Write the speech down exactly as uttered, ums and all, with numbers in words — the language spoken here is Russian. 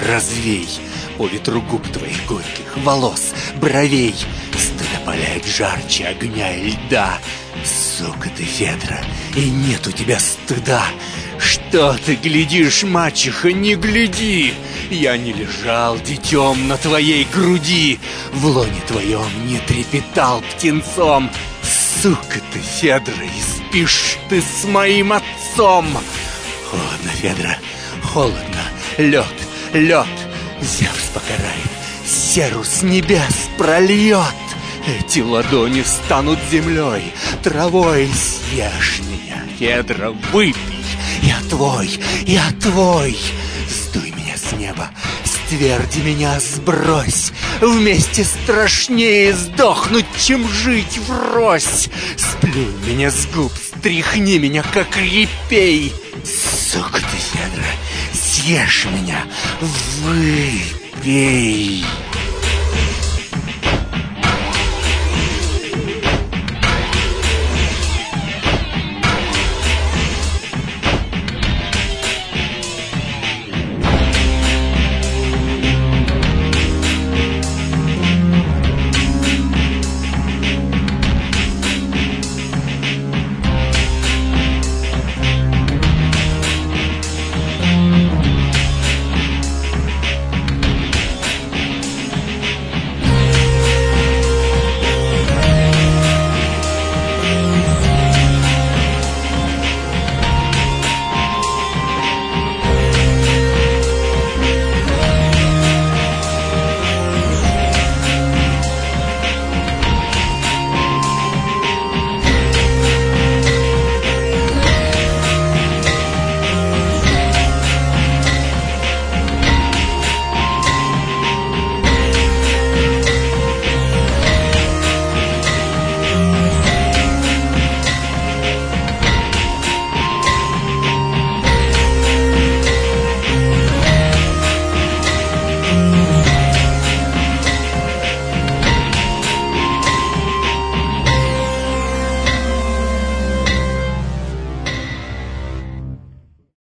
развей по ветру губ твоих горьких, волос, бровей. Стыд опаляет жарче огня и льда. Сука ты, Федра, и нет у тебя стыда. Что ты глядишь, мачеха, не гляди. Я не лежал детем на твоей груди, в лоне твоем не трепетал птенцом. Сука ты, Федра, и спишь ты с моим отцом. Холодно, Федра, холодно, лед, лед. Зевс покарает, серу с небес прольет. Эти ладони станут землей, травой. Съешь меня, Федра, выпей. Я твой, я твой. Сдуй меня с неба, с тверди меня сбрось. Вместе страшнее сдохнуть, чем жить врозь. Сплюнь меня с губ, стряхни меня, как репей. Сука ты, Федра, съешь меня, выпей.